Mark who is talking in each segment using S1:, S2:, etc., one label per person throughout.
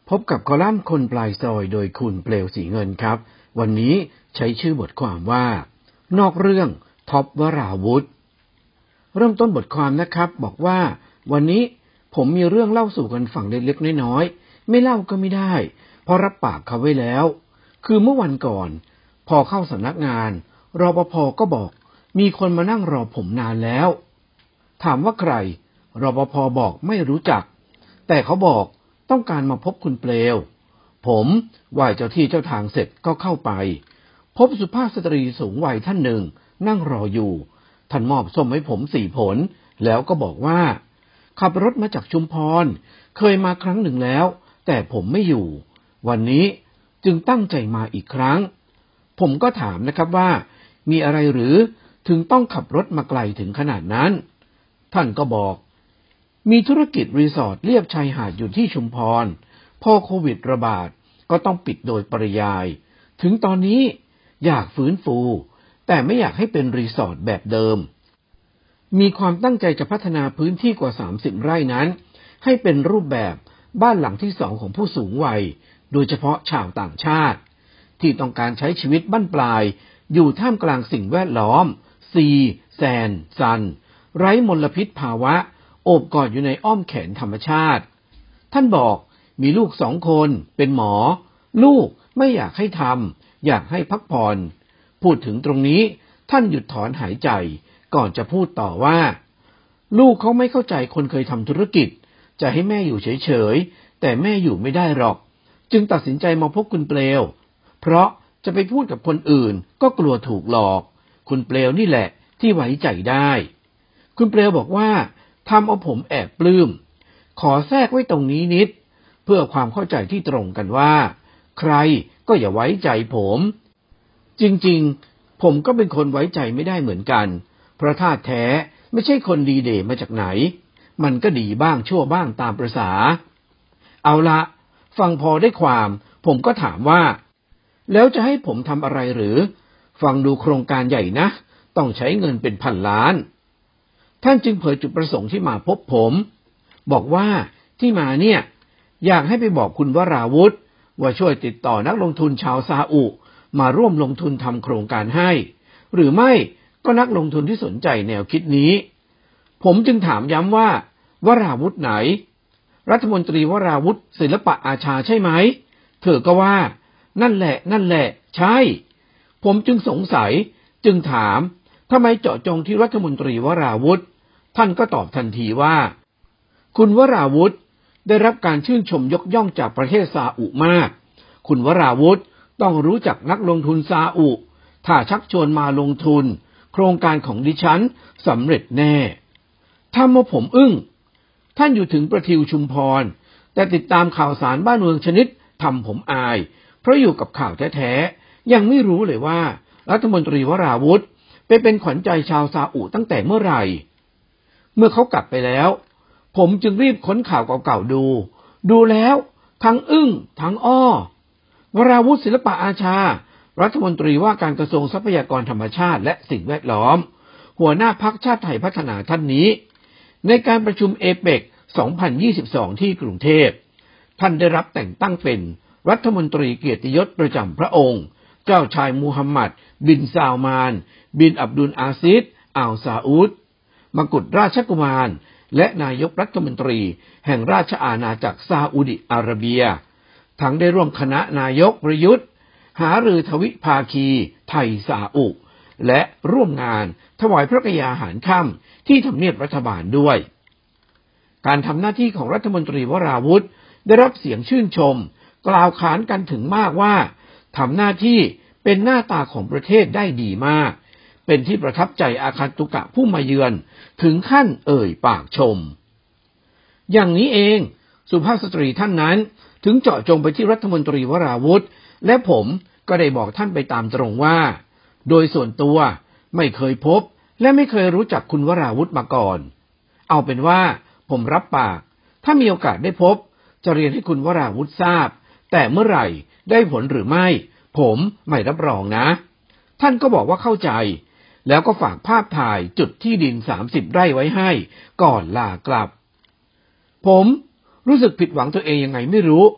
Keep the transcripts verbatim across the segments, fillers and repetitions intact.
S1: พบกับคอลัมน์คนปลายซอยโดยคุณเปลวสีเงินครับวันนี้ใช้ชื่อบทความว่านอกเรื่องท็อปวราวุธเริ่มต้นบทความนะครับบอกว่าวันนี้ผมมีเรื่องเล่าสู่กันฟังเล็กๆน้อยๆไม่เล่าก็ไม่ได้เพราะรับปากเขาไว้แล้วคือเมื่อวันก่อนพอเข้าสำนักงานรปภ.ก็บอกมีคนมานั่งรอผมนานแล้วถามว่าใครรปภ.บอกไม่รู้จักแต่เขาบอกต้องการมาพบคุณเปลวผมไหว้เจ้าที่เจ้าทางเสร็จก็เข้าไปพบสุภาพสตรีสูงวัยท่านหนึ่งนั่งรออยู่ท่านมอบส้มให้ผมสี่ผลแล้วก็บอกว่าขับรถมาจากชุมพรเคยมาครั้งหนึ่งแล้วแต่ผมไม่อยู่วันนี้จึงตั้งใจมาอีกครั้งผมก็ถามนะครับว่ามีอะไรหรือถึงต้องขับรถมาไกลถึงขนาดนั้นท่านก็บอกมีธุรกิจรีสอร์ทเลียบชายหาดอยู่ที่ชุมพรพอโควิดระบาดก็ต้องปิดโดยปริยายถึงตอนนี้อยากฟื้นฟูแต่ไม่อยากให้เป็นรีสอร์ทแบบเดิมมีความตั้งใจจะพัฒนาพื้นที่กว่าสามสิบไร่นั้นให้เป็นรูปแบบบ้านหลังที่สองของผู้สูงวัยโดยเฉพาะชาวต่างชาติที่ต้องการใช้ชีวิตบั้นปลายอยู่ท่ามกลางสิ่งแวดล้อมซีแซนซันไร้มลพิษภาวะโอบกอดอยู่ในอ้อมแขนธรรมชาติท่านบอกมีลูกสองคนเป็นหมอลูกไม่อยากให้ทำอยากให้พักผ่อนพูดถึงตรงนี้ท่านหยุดถอนหายใจก่อนจะพูดต่อว่าลูกเขาไม่เข้าใจคนเคยทำธุรกิจจะให้แม่อยู่เฉยๆแต่แม่อยู่ไม่ได้หรอกจึงตัดสินใจมาพบคุณเปลวเพราะจะไปพูดกับคนอื่นก็กลัวถูกหลอกคุณเปลวนี่แหละที่ไว้ใจได้คุณเปลวบอกว่าทำเอาผมแอบปลื้มขอแทรกไว้ตรงนี้นิดเพื่อความเข้าใจที่ตรงกันว่าใครก็อย่าไว้ใจผมจริงๆผมก็เป็นคนไว้ใจไม่ได้เหมือนกันเพราะท่าแท้ไม่ใช่คนดีเด่มาจากไหนมันก็ดีบ้างชั่วบ้างตามประสาเอาละฟังพอได้ความผมก็ถามว่าแล้วจะให้ผมทำอะไรหรือฟังดูโครงการใหญ่นะต้องใช้เงินเป็นพันล้านท่านจึงเผยจุดประสงค์ที่มาพบผมบอกว่าที่มาเนี่ยอยากให้ไปบอกคุณวราวุธว่าช่วยติดต่อนักลงทุนชาวซาอุมาร่วมลงทุนทำโครงการให้หรือไม่ก็นักลงทุนที่สนใจแนวคิดนี้ผมจึงถามย้ำว่าวราวุธไหนรัฐมนตรีวราวุธศิลปะอาชาใช่ไหมเธอก็ว่านั่นแหละนั่นแหละใช่ผมจึงสงสัยจึงถามทำไมเจาะจงที่รัฐมนตรีวราวุธท่านก็ตอบทันทีว่าคุณวราวุธได้รับการชื่นชมยกย่องจากประเทศซาอุมากคุณวราวุธต้องรู้จักนักลงทุนซาอุถ้าชักชวนมาลงทุนโครงการของดิฉันสำเร็จแน่ทำมาผมอึ้งท่านอยู่ถึงประทิวชุมพรแต่ติดตามข่าวสารบ้านเมืองชนิดทำผมอายเพราะอยู่กับข่าวแท้ๆยังไม่รู้เลยว่ารัฐมนตรีวราวุธไปเป็นขวัญใจชาวซาอุตั้งแต่เมื่อไหร่เมื่อเขากลับไปแล้วผมจึงรีบค้นข่าวเก่าๆดูดูแล้วทั้งอึ้งทั้งอ้อวราวุธศิลปะอาชารัฐมนตรีว่าการกระทรวงทรัพยากรธรรมชาติและสิ่งแวดล้อมหัวหน้าพรรคชาติไทยพัฒนาท่านนี้ในการประชุมเอเปกสองพันยี่สิบสองที่กรุงเทพท่านได้รับแต่งตั้งเป็นรัฐมนตรีเกียรติยศประจำพระองค์เจ้าชายมูฮัมหมัดบินซาลมานบินอับดุลอาซิดอัลซาอุดมกุฎราชกุมารและนายกรัฐมนตรีแห่งราชอาณาจักรซาอุดิอาระเบียทั้งได้ร่วมคณะนายกประยุทธ์หารือทวิภาคีไทยซาอุและร่วมงานถวายพระกยาหารค่ำที่ทำเนียบรัฐบาลด้วยการทำหน้าที่ของรัฐมนตรีวราวุธได้รับเสียงชื่นชมกล่าวขานกันถึงมากว่าทำหน้าที่เป็นหน้าตาของประเทศได้ดีมากเป็นที่ประทับใจอาคันตุกะผู้มาเยือนถึงขั้นเอ่ยปากชมอย่างนี้เองสุภาพสตรีท่านนั้นถึงเจาะจงไปที่รัฐมนตรีวราวุธและผมก็ได้บอกท่านไปตามตรงว่าโดยส่วนตัวไม่เคยพบและไม่เคยรู้จักคุณวราวุธมาก่อนเอาเป็นว่าผมรับปากถ้ามีโอกาสได้พบจะเรียนให้คุณวราวุธทราบแต่เมื่อไหร่ได้ผลหรือไม่ผมไม่รับรองนะท่านก็บอกว่าเข้าใจแล้วก็ฝากภาพถ่ายจุดที่ดินสามสิบไร่ไว้ให้ก่อนลากลับผมรู้สึกผิดหวังตัวเองยังไงไม่รู้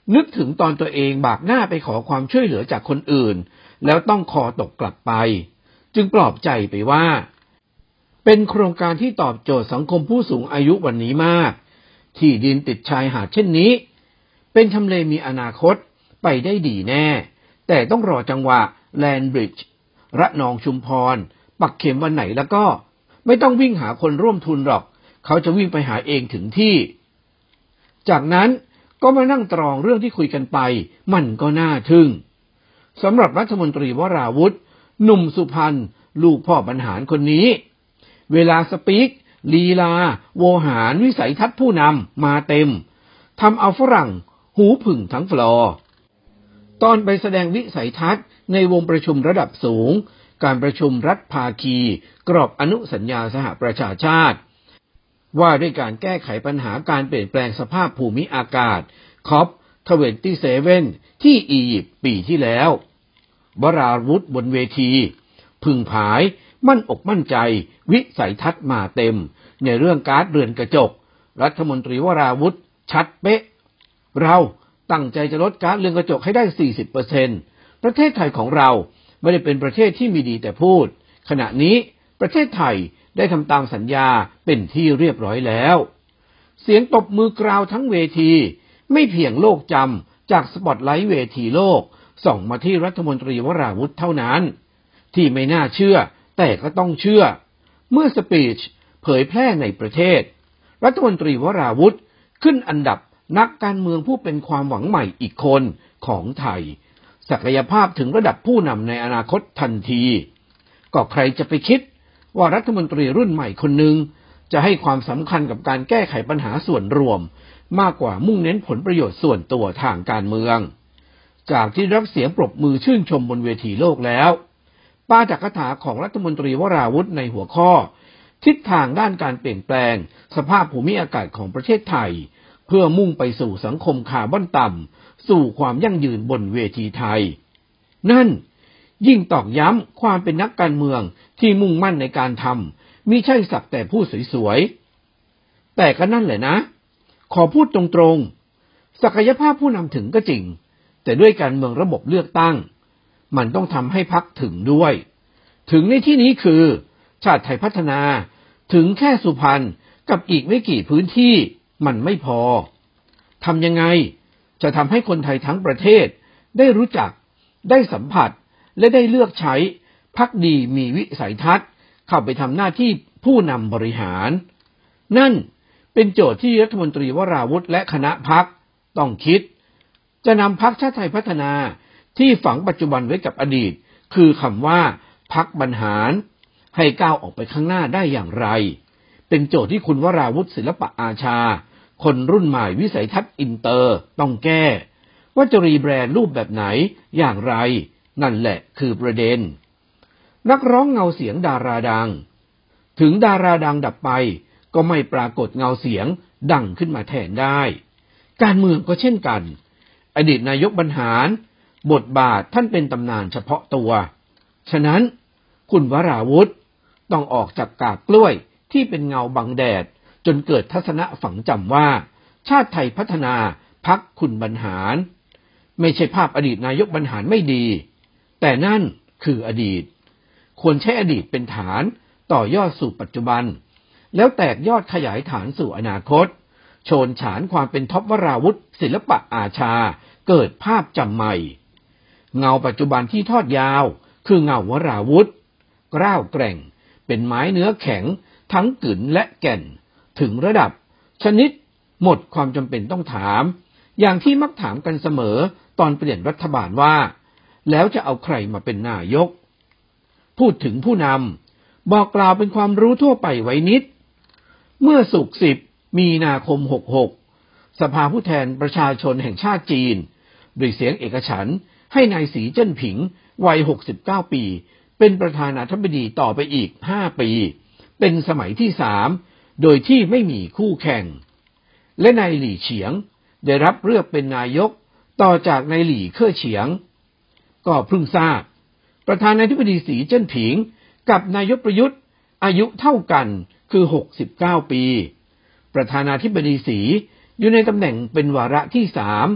S1: นึกถึงตอนตัวเองบากหน้าไปขอความช่วยเหลือจากคนอื่นแล้วต้องคอตกกลับไปจึงปลอบใจไปว่าเป็นโครงการที่ตอบโจทย์สังคมผู้สูงอายุวันนี้มากที่ดินติดชายหาดเช่นนี้เป็นทำเลมีอนาคตไปได้ดีแน่แต่ต้องรอจังหวะแลนบริดจ์ระนองชุมพรปักเข็มวันไหนแล้วก็ไม่ต้องวิ่งหาคนร่วมทุนหรอกเขาจะวิ่งไปหาเองถึงที่จากนั้นก็มานั่งตรองเรื่องที่คุยกันไปมันก็น่าทึ่งสำหรับรัฐมนตรีวราวุธหนุ่มสุพรรณลูกพ่อบรรหารคนนี้เวลาสปีกลีลาโวหารวิสัยทัศน์ผู้นำมาเต็มทำเอาฝรั่งหูผึ่งทั้งฟลอร์ตอนไปแสดงวิสัยทัศน์ในวงประชุมระดับสูงการประชุมรัฐภาคีกรอบอนุสัญญาสหประชาชาติว่าด้วยการแก้ไขปัญหาการเปลี่ยนแปลงสภาพภูมิอากาศ คอป ยี่สิบเจ็ด ที่อียิปต์ปีที่แล้ววราวุธบนเวทีพึงผายมั่นอกมั่นใจวิสัยทัศน์มาเต็มในเรื่องก๊าซเรือนกระจกรัฐมนตรีวราวุธชัดเป๊ะเราตั้งใจจะลดก๊าซเรือนกระจกให้ได้ สี่สิบเปอร์เซ็นต์ ประเทศไทยของเราไม่ได้เป็นประเทศที่มีดีแต่พูดขณะนี้ประเทศไทยได้ทำตามสัญญาเป็นที่เรียบร้อยแล้วเสียงตบมือกราวทั้งเวทีไม่เพียงโลกจำจากสปอตไลท์เวทีโลกส่องมาที่รัฐมนตรีวราวุธเท่านั้นที่ไม่น่าเชื่อแต่ก็ต้องเชื่อเมื่อสปีชเผยแพร่ในประเทศรัฐมนตรีวราวุธขึ้นอันดับนักการเมืองผู้เป็นความหวังใหม่อีกคนของไทยศักยภาพถึงระดับผู้นำในอนาคตทันทีก็ใครจะไปคิดว่ารัฐมนตรีรุ่นใหม่คนหนึ่งจะให้ความสำคัญกับการแก้ไขปัญหาส่วนรวมมากกว่ามุ่งเน้นผลประโยชน์ส่วนตัวทางการเมืองจากที่รับเสียงปรบมือชื่นชมบนเวทีโลกแล้วปาฐกถาของรัฐมนตรีวราวุธในหัวข้อทิศทางด้านการเปลี่ยนแปลงสภาพภูมิอากาศของประเทศไทยเพื่อมุ่งไปสู่สังคมคาร์บอนต่ำสู่ความยั่งยืนบนเวทีไทยนั่นยิ่งตอกย้ำความเป็นนักการเมืองที่มุ่งมั่นในการทำมิใช่สักแต่พูดสวยๆแต่ก็นั่นแหละนะขอพูดตรงๆศักยภาพผู้นำถึงก็จริงแต่ด้วยการเมืองระบบเลือกตั้งมันต้องทำให้พรรคถึงด้วยถึงในที่นี้คือชาติไทยพัฒนาถึงแค่สุพรรณกับอีกไม่กี่พื้นที่มันไม่พอทำยังไงจะทำให้คนไทยทั้งประเทศได้รู้จักได้สัมผัสและได้เลือกใช้พรรคดีมีวิสัยทัศน์เข้าไปทำหน้าที่ผู้นำบริหารนั่นเป็นโจทย์ที่รัฐมนตรีวราวุธและคณะพรรคต้องคิดจะนำพรรคชาติไทยพัฒนาที่ฝังปัจจุบันไว้กับอดีตคือคำว่าพรรคบรรหารให้ก้าวออกไปข้างหน้าได้อย่างไรเป็นโจทย์ที่คุณวราวุธศิลปะอาชาคนรุ่นใหม่วิสัยทัศน์อินเตอร์ต้องแก้ว่าจะรีแบรนด์รูปแบบไหนอย่างไรนั่นแหละคือประเด็นนักร้องเงาเสียงดาราดังถึงดาราดังดับไปก็ไม่ปรากฏเงาเสียงดังขึ้นมาแทนได้การเมืองก็เช่นกันอดีตนายกบรรหารบทบาทท่านเป็นตำนานเฉพาะตัวฉะนั้นคุณวราวุธต้องออกจากกากกล้วยที่เป็นเงาบังแดดจนเกิดทัศนะฝังจำว่าชาติไทยพัฒนาพรรคคุณบรรหารไม่ใช่ภาพอดีตนายกบรรหารไม่ดีแต่นั่นคืออดีตควรใช้อดีตเป็นฐานต่อยอดสู่ปัจจุบันแล้วแตกยอดขยายฐานสู่อนาคตโชนฉานความเป็นท็อปวราวุธศิลปะอาชาเกิดภาพจำใหม่เงาปัจจุบันที่ทอดยาวคือเงาวราวุธกล้าวแกร่งเป็นไม้เนื้อแข็งทั้งกึ๋นและแก่นถึงระดับชนิดหมดความจำเป็นต้องถามอย่างที่มักถามกันเสมอตอนเปลี่ยนรัฐบาลว่าแล้วจะเอาใครมาเป็นนายกพูดถึงผู้นำบอกกล่าวเป็นความรู้ทั่วไปไว้นิดเมื่อศุกร์สิบมีนาคมหกสิบหกสภาผู้แทนประชาชนแห่งชาติจีนด้วยเสียงเอกฉันท์ให้นายสีเจิ้นผิงวัยหกสิบเก้าปีเป็นประธานาธิบดีต่อไปอีกห้าปีเป็นสมัยที่สามโดยที่ไม่มีคู่แข่งและนายหลี่เฉียงได้รับเลือกเป็นนายกต่อจากนายหลี่เค่อเฉียงก็เพิ่งทราบประธานาธิบดีสีเจิ้นผิงกับนายกประยุทธ์อายุเท่ากันคือหกสิบเก้าปีประธานาธิบดีสีอยู่ในตำแหน่งเป็นวาระที่สาม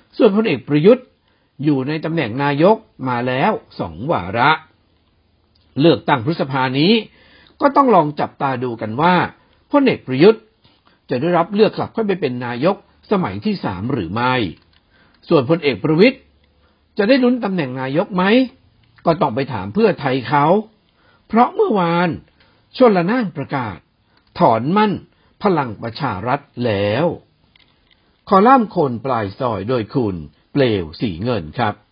S1: ส่วนพลเอกประยุทธ์อยู่ในตำแหน่งนายกมาแล้วสองวาระเลือกตั้งพฤษภานี้ก็ต้องลองจับตาดูกันว่าพลเอกประยุทธ์จะได้รับเลือกกลับเข้าไปเป็นนายกสมัยที่สามหรือไม่ส่วนพลเอกประวิตรจะได้ลุ้นตำแหน่งนายกไหมก็ต้องไปถามเพื่อไทยเขาเพราะเมื่อวานชลน่านประกาศถอนมั่นพลังประชารัฐแล้วคอลัมน์คนปลายซอยโดยคุณเปลวสีเงินครับ